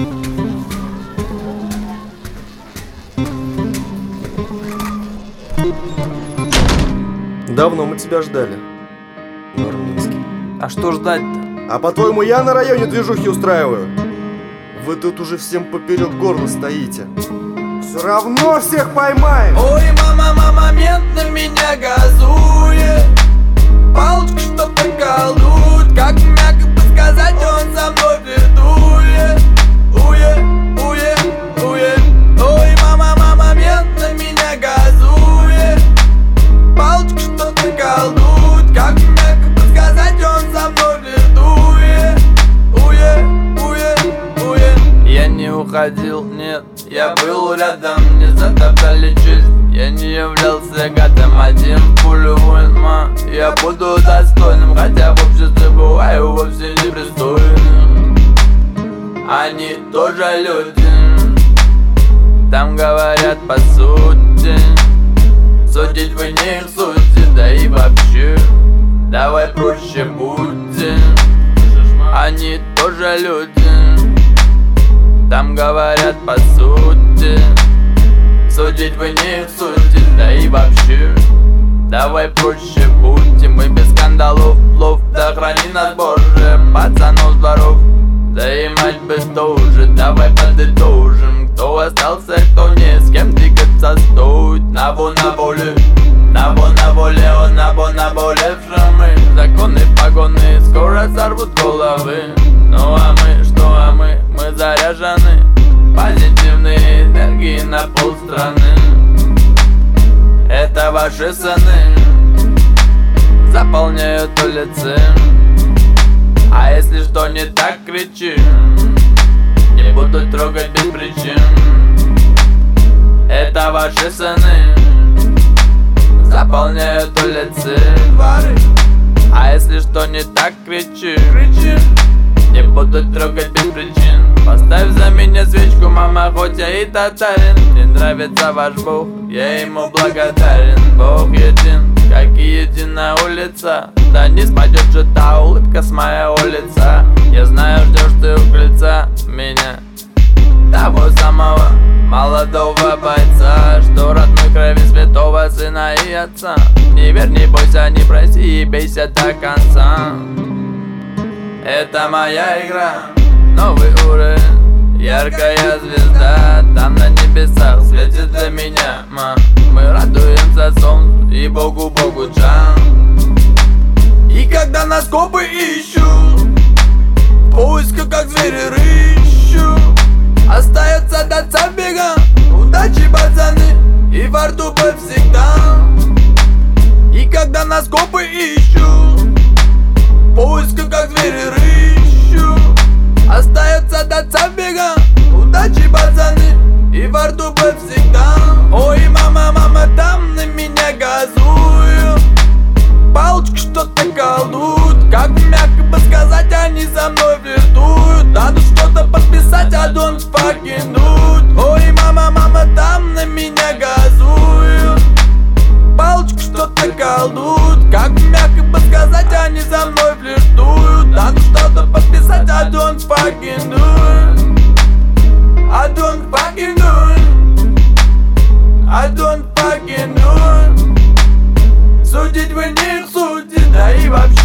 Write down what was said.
Давно мы тебя ждали, Нурминский. А что ждать-то? А по-твоему, я на районе движухи устраиваю? Вы тут уже всем поперек горла стоите. Все равно всех поймаем! Ой, мама, мент на меня газует. Палочка что-то колдует. Как мягко подсказать, он за мной флиртует. Уе. Ой, мама, мент на меня газует. Палочка что-то колдует. Как мягко подсказать, он за мной флиртует. Уе. Я не уходил, нет, я был рядом. Не затоптали честь, я не являлся гадом. Один пулю воин, я буду достойным. Хотя в обществе бываю вовсе непристойным. Они тоже люди, там говорят по сути. Судить вы не их сути, да и вообще давай проще будьте. Они тоже люди, там говорят по сути. Судить вы не их сути, да и вообще давай проще будьте. Мы без скандалов, плов, да храни нас Боже. Пацанов с дворов, да и мать бы тоже. Давай подытожим, кто остался, кто не, с кем двигаться стоит. Набо на воле, он наболевшим мы. Законы, погоны скоро сорвут головы. Ну а мы заряжены. Позитивные энергии на полстраны. Это ваши сыны заполняют улицы. А если что не так, кричи. Не буду трогать без причин. Это ваши сыны заполняют улицы. А если что не так, кричи. Не буду трогать без причин. Поставь за меня свечку, мама, хоть я и татарин. Мне нравится ваш Бог, я ему благодарен. Бог един, как и единая улица. Да не спадет же та улыбка с моего лица. Я знаю, ждешь ты у крыльца меня, того самого молодого бойца, что родной крови святого сына и отца. Не верь, не бойся, не проси и бейся до конца. Это моя игра, новый уровень, яркая звезда. Там на небесах светит для меня, мы радуемся солнцу и Богу джан. И когда нас копы ищут, в поисках как звери рыщут, остается до забега, удачи, пацаны, и во рту повсегда. И когда нас копы ищут, в поисках как звери рыщут, остается до забега, удачи, пацаны, и во рту повсегда. Ой, мама, там на меня газуют. Палочка что-то колдует. Как мягко подсказать, они за мной флиртуют. Надо что-то подписать, I don't fucking do it. Ой, мама, там на меня газуют. Палочка что-то колдует. Как мягко подсказать, они за мной флиртуют. Надо что-то подписать, I don't fucking do it. I don't fucking do it. I don't fucking do it. Судить вы не их сути, да и вообще